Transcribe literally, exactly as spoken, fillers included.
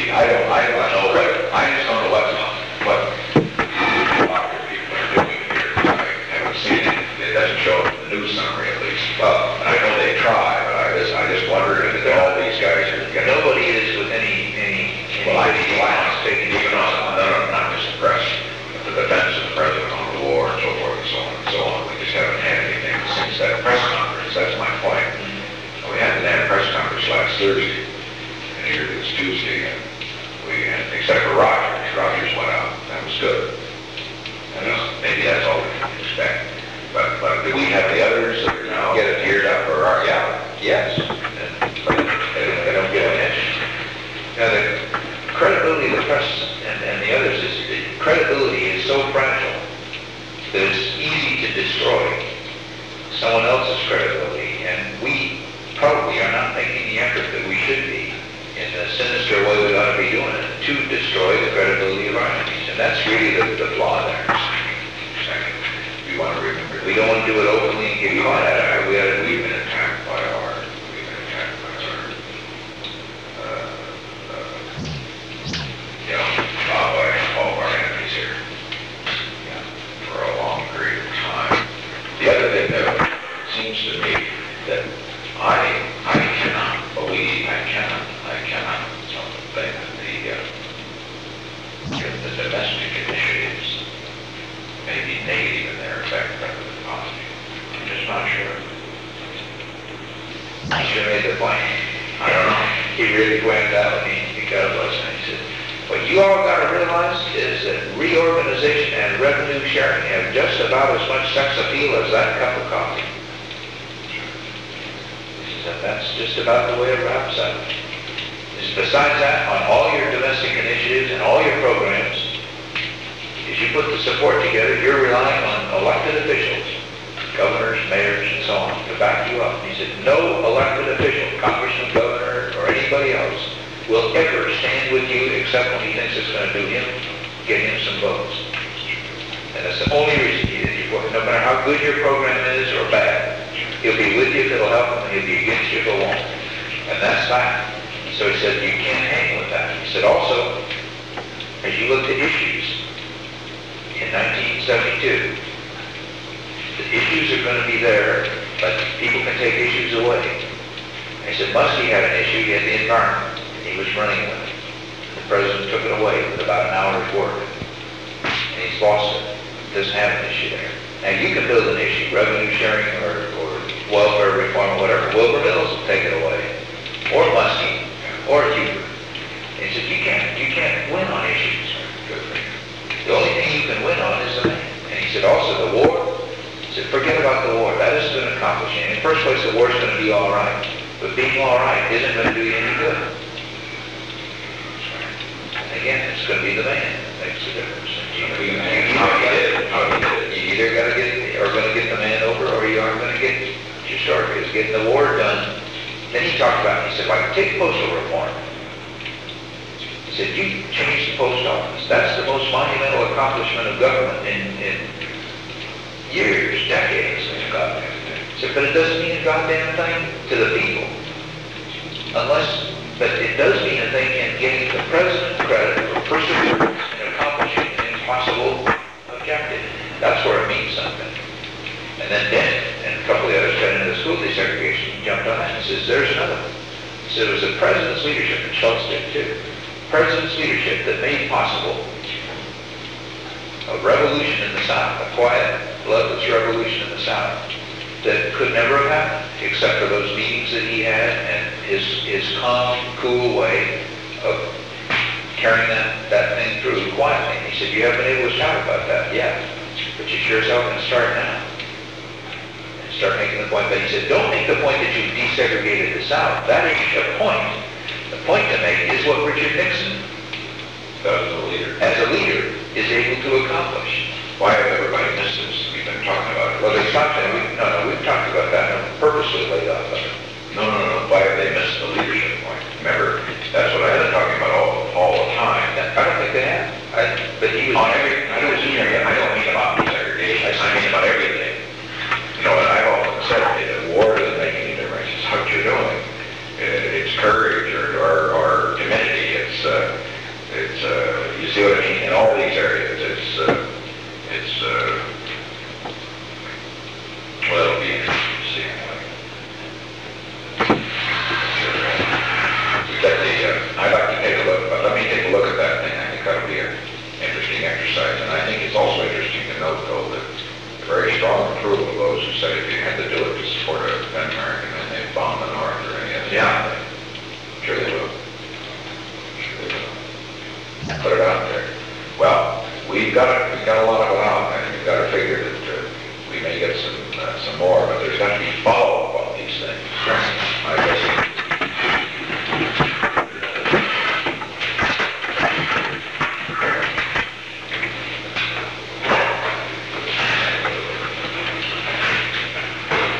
we, I don't, I don't know what, I just don't know what, what doctor people are doing here. I haven't seen it, it doesn't show up in the news summary at least. Well, I know they try, but I just, I just wonder if all these guys are getting. Nobody is with any, any, any Well, I any think violence taking even on, no, no, not just the press, but the defense of the president on the war and so forth and so on and so on. We just haven't had anything since that press conference, that's my point. We hadn't had a press conference last Thursday, and here it is Tuesday, and we had, except for Rogers, Rogers went out, that was good. And uh, maybe that's all we can expect. But, but do we have the others that are now get it geared up for our, yeah, yes. And, but they, they don't get attention. Now, the credibility of the press and, and the others is, the credibility is so fragile that it's easy to destroy someone else's credibility, and we probably are not making the effort that we should be in the sinister way we ought to be doing it to destroy the credibility of our enemies, and that's really the, the flaw there. Second, we want to remember. We don't want to do it openly and get caught at it. We ought to, We've been attacked by our, we've been attacked by our, uh, uh, you know, uh, by all of our enemies here, yeah, for a long period of time. The other thing that seems to me that I, I cannot believe, I cannot, I cannot think that the, uh, the domestic initiatives may be negative in their effect rather than positive. I'm just not sure. I should have made the point. I don't know. He really pointed out, he, he got a blessing. He said, what you all got to realize is that reorganization and revenue sharing have just about as much sex appeal as that cup of coffee. He said, that's just about the way it wraps up. He said, besides that, on all your domestic initiatives and all your programs, as you put the support together, you're relying on elected officials, governors, mayors, and so on, to back you up. He said, no elected official, congressman, governor, or anybody else, will ever stand with you except when he thinks it's going to do him, get him some votes. And that's the only reason. He, he, no matter how good your program is or bad, he'll be with you if it'll help him, and he'll be against you if it won't. And that's that. So he said, you can't hang with that. He said, also, as you look at issues, in nineteen seventy-two, the issues are going to be there, but people can take issues away. He said, Muskie had an issue, he had the environment, and he was running with it. The president took it away with about an hour's work, and he's lost it. Doesn't have an issue there. Now you can build an issue, revenue sharing or, or welfare reform or whatever. Wilbur Mills will take it away, or Muskie, or Huber. And he said, you can't, you can't win on issues. The only thing you can win on is the man. And he said, also the war, he said, forget about the war. That isn't going to accomplish anything. In the first place, the war's going to be all right. But being all right isn't going to do you any good. And again, it's going to be the man that makes the difference. You, you, you, either, you either got to get, are going to get the man over, or you aren't going to get, your story is getting the war done. Then he talked about, he said, like, take postal reform. He said, you changed the post office. That's the most monumental accomplishment of government in, in years, decades. He said, but it doesn't mean a goddamn thing to the people. Unless, but it does mean a thing in getting the president credit for perseverance in accomplishing an impossible objective. That's where it means something. And then Dent and a couple of the others got into the school desegregation, jumped on that and says, there's another one. He said, it was the president's leadership, and Schultz did too. President's leadership that made possible a revolution in the South, a quiet, bloodless revolution in the South that could never have happened except for those meetings that he had and his his calm, cool way of carrying that, that thing through quietly. And he said, you haven't been able to shout about that yet, but you sure as hell can start now. And start making the point. But he said, don't make the point that you've desegregated the South. That ain't the point. The point to make is what Richard Nixon, As a leader. as a leader, is able to accomplish. Why have everybody missed this? We've been talking about it. Well, they talked, we, no, no, we've talked about that and purposely laid off of it. No, no, no. Why have they missed the leadership point? Remember, that's what I've been talking about all, all the time. I don't think they have. I, but he was... On every, I don't mean, I don't mean about desegregation. I mean about everything. You know, and I've often said that war doesn't make any difference. It's what you're doing. It's courage or, or, or timidity. It's, uh, You see what I mean? In all these areas, it's, uh, it's, uh, well, it'll be interesting to see anyway. Sure. We've got the, uh, I'd like to take a look, but let me take a look at that thing. I think that'll be an interesting exercise. And I think it's also interesting to note, though, that very strong approval of those who said if you had to do it to support a an American and they bomb the North or any other. Yeah. Sure they will. Sure they will. Put it out there. Well, we've got, a- we've got a lot of it out, and we've got to figure that uh, we may get some, uh, some more, but there's got to be follow